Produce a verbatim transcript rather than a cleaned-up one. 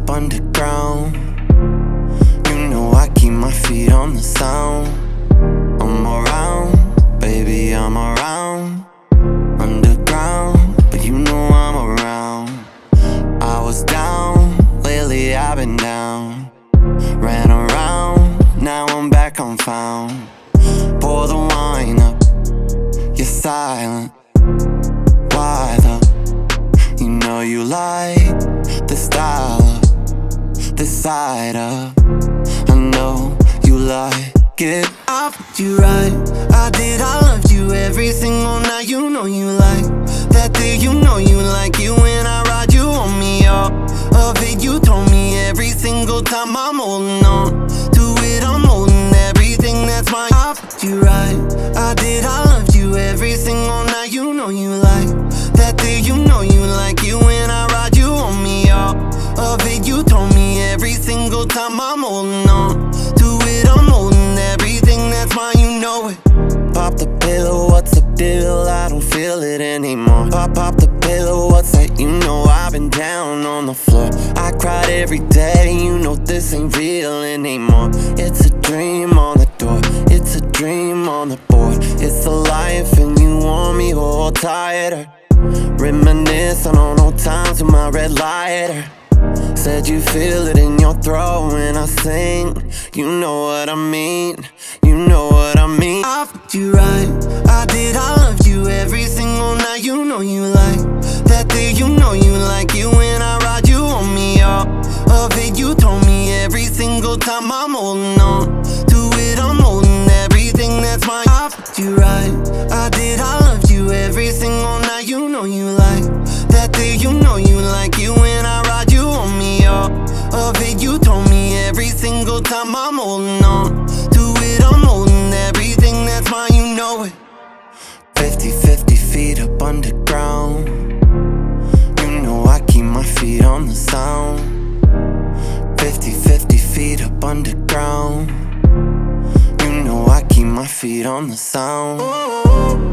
up underground. You know I keep my feet on the sound. I'm around, baby, I'm around. Underground, but you know I'm around. I was down, lately I've been down. Ran around, now I'm back, I'm found. Pour the wine up, you're silent. Why though? You know you like the style of this side up. I know you like it. I put you right, I did, I loved you every single night. You know you like that thing, you know you like it when I ride you on me, all of it. You told me every single time I'm holding on to it, I'm holding everything that's mine. I put you right, I did, I loved you every single night. You know you like that thing, you know you like it when I ride you on me, all of it. You told me every single time I'm holding on to it, I'm holding everything that's mine, you know it. Pop the pillow, what's the deal? I don't feel it anymore. Pop, pop the pillow, what's that? You know I've been down on the floor. I cried every day, you know this ain't real anymore. It's a dream on the door, it's a dream on the board. It's a life and you want me all tighter. Reminiscing on old times with my red lighter. Said you feel it in your throat when I sing. You know what I mean, you know what I mean. I put you right, I did, I loved you every single night. You know you like that thing, you know you like it when I ride you on me, all of it. You told me every single time I'm holding on to it, I'm holding everything that's mine. I put you right, I did, I loved you every single night. You know you like that thing, you know you like it when I ride you on me, all of it. You told me every single time I'm holding on to it, I'm holding everything that's mine, you know it. Fifty, fifty feet up underground. You know I keep my feet on the sound. Fifty, fifty feet up underground. You know I keep my feet on the sound.